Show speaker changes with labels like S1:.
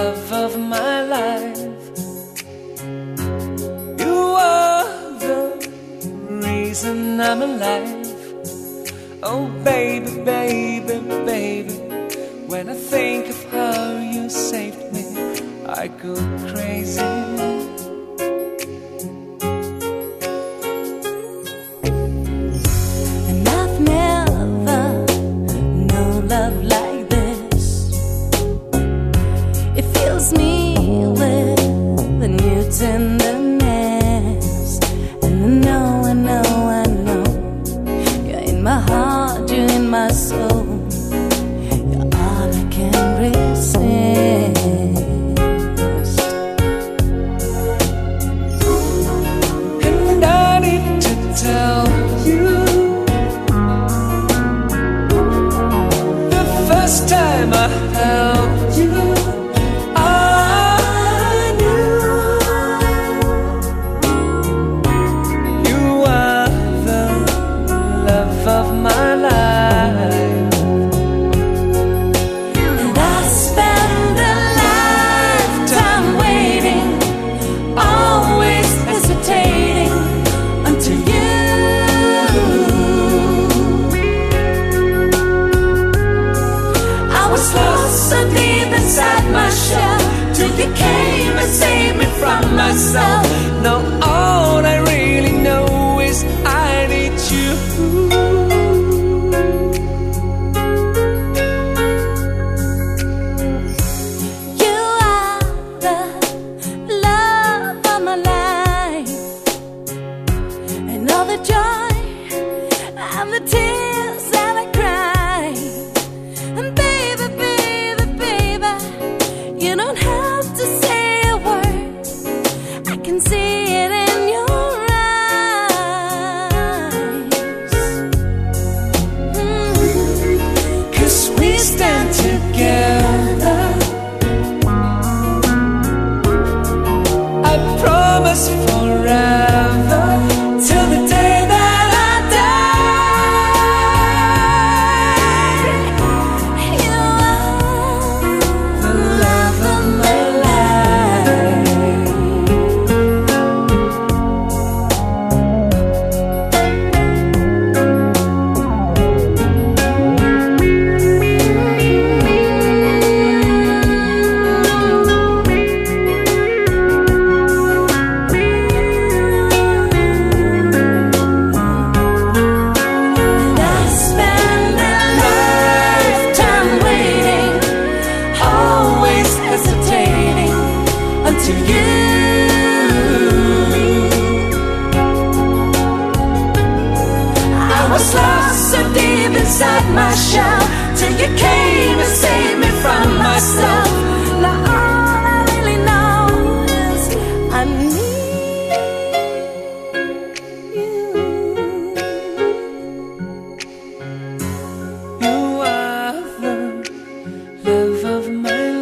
S1: love of my life. You are the reason I'm alive. Oh baby, baby, baby, when I think of how you saved me, I go crazy.
S2: And I've never known love like this. It fills me with a new tenderness. And I know you're in my heart, you're in my soul. You're all I can resist.
S1: And I need to tell you, the first time I held you, I knew you are the love of my life.
S2: And I spend a lifetime waiting, always hesitating until you. I was lost so deep inside my shell till you came and saved me from myself.
S1: Now all I really know is I need you.
S2: You are the love of my life, and all the joy and the tears that I cry. And baby, baby, baby, you don't have to say a word. I can see it in your eyes.
S1: 'Cause we stand together. I promise forever, till the day that I die.
S2: You are
S1: The love of my life.
S2: And I spend a lifetime waiting, always hesitating until you. I was lost so deep inside my shell till you came and saved me from myself. Now all I really know is I need you.
S1: You are the love of my life.